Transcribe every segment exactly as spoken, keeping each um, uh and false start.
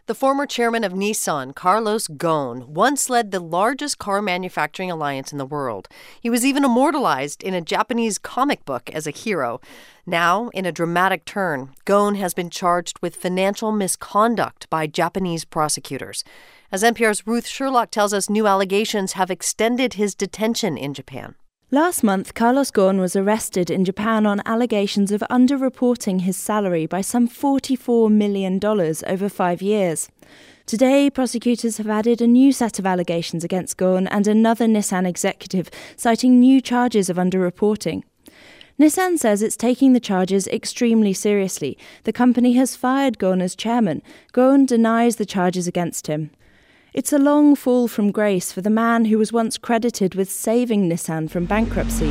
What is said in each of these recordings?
The former chairman of Nissan, Carlos Ghosn, once led the largest car manufacturing alliance in the world. He was even immortalized in a Japanese comic book as a hero. Now, in a dramatic turn, Ghosn has been charged with financial misconduct by Japanese prosecutors. As N P R's Ruth Sherlock tells us, new allegations have extended his detention in Japan. Last month, Carlos Ghosn was arrested in Japan on allegations of underreporting his salary by some forty-four million dollars over five years. Today, prosecutors have added a new set of allegations against Ghosn and another Nissan executive, citing new charges of underreporting. Nissan says it's taking the charges extremely seriously. The company has fired Ghosn as chairman. Ghosn denies the charges against him. It's a long fall from grace for the man who was once credited with saving Nissan from bankruptcy.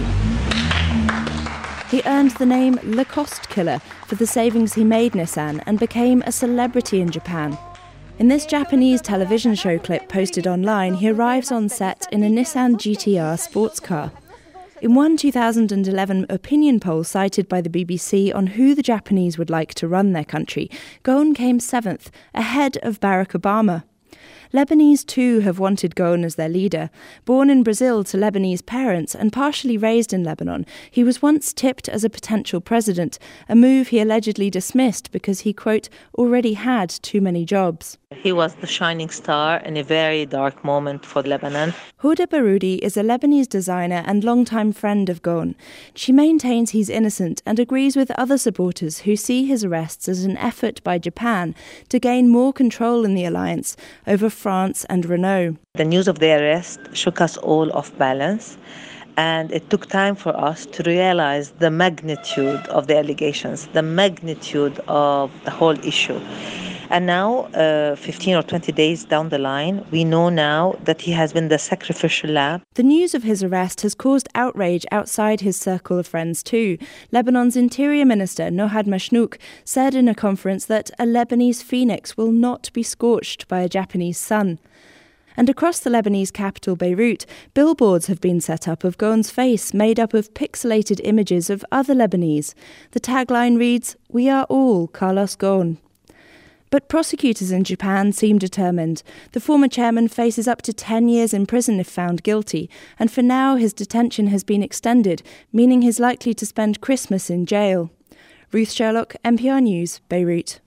He earned the name Lacoste Killer for the savings he made Nissan and became a celebrity in Japan. In this Japanese television show clip posted online, he arrives on set in a Nissan G T R sports car. In one two thousand eleven opinion poll cited by the B B C on who the Japanese would like to run their country, Ghosn came seventh, ahead of Barack Obama. Lebanese too have wanted Ghosn as their leader. Born in Brazil to Lebanese parents and partially raised in Lebanon, he was once tipped as a potential president, a move he allegedly dismissed because he, quote, already had too many jobs. He was the shining star in a very dark moment for Lebanon. Hoda Baroudi is a Lebanese designer and longtime friend of Ghosn. She maintains he's innocent and agrees with other supporters who see his arrests as an effort by Japan to gain more control in the alliance over France and Renault. The news of the arrest shook us all off balance, and it took time for us to realize the magnitude of the allegations, the magnitude of the whole issue. And now, uh, fifteen or twenty days down the line, we know now that he has been the sacrificial lamb. The news of his arrest has caused outrage outside his circle of friends too. Lebanon's Interior Minister, Nohad Mashnouk, said in a conference that a Lebanese phoenix will not be scorched by a Japanese sun. And across the Lebanese capital, Beirut, billboards have been set up of Ghosn's face made up of pixelated images of other Lebanese. The tagline reads, "We are all Carlos Ghosn." But prosecutors in Japan seem determined. The former chairman faces up to ten years in prison if found guilty, and for now his detention has been extended, meaning he's likely to spend Christmas in jail. Ruth Sherlock, N P R News, Beirut.